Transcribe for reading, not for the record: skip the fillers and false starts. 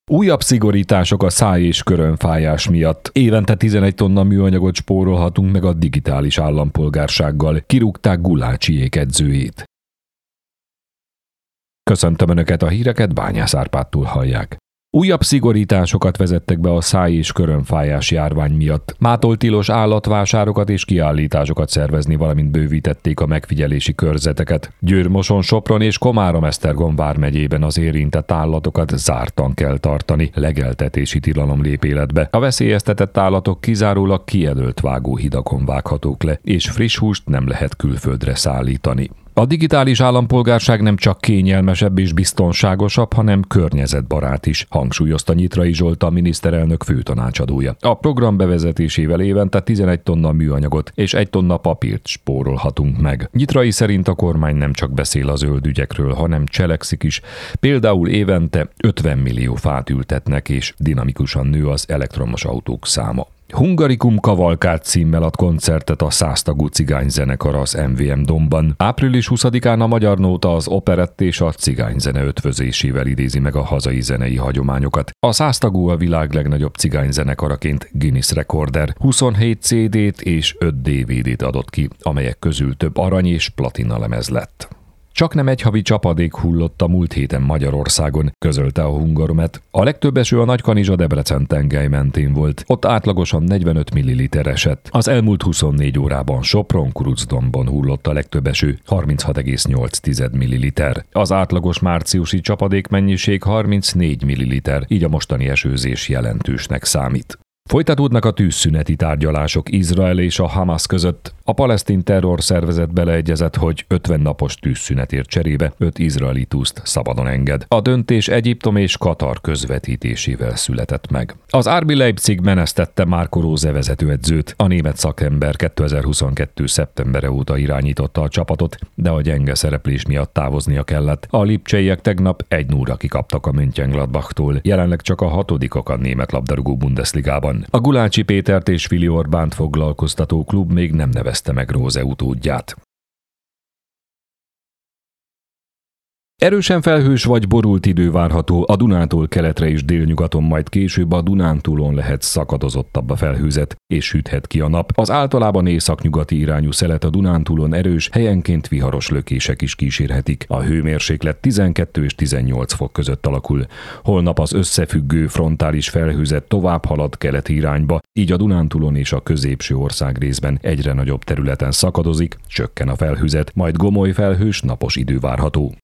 Újabb szigorítások a száj- és körömfájás miatt. Évente 11 tonna műanyagot spórolhatunk meg a digitális állampolgársággal. Kirúgták Gulácsiék edzőjét. Köszöntöm Önöket, a híreket Bányász Árpádtól hallják. Újabb szigorításokat vezettek be a száj- és körömfájás járvány miatt. Mától tilos állatvásárokat és kiállításokat szervezni, valamint bővítették a megfigyelési körzeteket. Győr, Moson, Sopron és Komárom-Esztergom vármegyében az érintett állatokat zártan kell tartani. Legeltetési tilalom lép életbe. A veszélyeztetett állatok kizárólag kijelölt vágóhidakon vághatók le, és friss húst nem lehet külföldre szállítani. A digitális állampolgárság nem csak kényelmesebb és biztonságosabb, hanem környezetbarát is, hangsúlyozta Nyitrai Zsolt, a miniszterelnök főtanácsadója. A program bevezetésével évente 11 tonna műanyagot és 1 tonna papírt spórolhatunk meg. Nyitrai szerint a kormány nem csak beszél a zöld ügyekről, hanem cselekszik is. Például évente 50 millió fát ültetnek, és dinamikusan nő az elektromos autók száma. Hungarikum kavalkád címmel ad koncertet a 100 tagú cigányzenekar az MVM Domban. Április 20-án a Magyar Nóta az operett és a cigányzene ötvözésével idézi meg a hazai zenei hagyományokat. A 100 tagú a világ legnagyobb cigányzenekaraként Guinness rekorder. 27 CD-t és 5 DVD-t adott ki, amelyek közül több arany és platina lemez lett. Csaknem egy havi csapadék hullott a múlt héten Magyarországon, közölte a Hungaromet. A legtöbb eső a Nagykanizsa-Debrecen tengely mentén volt. Ott átlagosan 45 ml esett. Az elmúlt 24 órában Sopron-Kurucdomban hullott a legtöbb eső, 36,8 ml. Az átlagos márciusi csapadék mennyiség 34 ml, így a mostani esőzés jelentősnek számít. Folytatódnak a tűzszüneti tárgyalások Izrael és a Hamas között. A palesztin terrorszervezet beleegyezett, hogy 50 napos tűzszünetért cserébe 5 izraeli túszt szabadon enged. A döntés Egyiptom és Katar közvetítésével született meg. Az RB Leipzig menesztette Marco Rose vezetőedzőt. A német szakember 2022. szeptembere óta irányította a csapatot, de a gyenge szereplés miatt távoznia kellett. A lipcseiek tegnap 1-0-ra kikaptak a Mönchengladbachtól. Jelenleg csak a 6-ok a német labdarúgó Bundesligában. A Gulácsi Pétert és Fili Orbánt foglalkoztató klub még nem nevezte meg Rose utódját. Erősen felhős vagy borult idő várható, a Dunától keletre és délnyugaton, majd később a Dunántúlon lehet szakadozottabb a felhőzet, és süthet ki a nap. Az általában északnyugati irányú szelet a Dunántúlon erős, helyenként viharos lökések is kísérhetik. A hőmérséklet 12 és 18 fok között alakul. Holnap az összefüggő frontális felhőzet tovább halad keleti irányba, így a Dunántúlon és a középső országrészben egyre nagyobb területen szakadozik, csökken a felhőzet, majd gomoly felhős napos idő várható.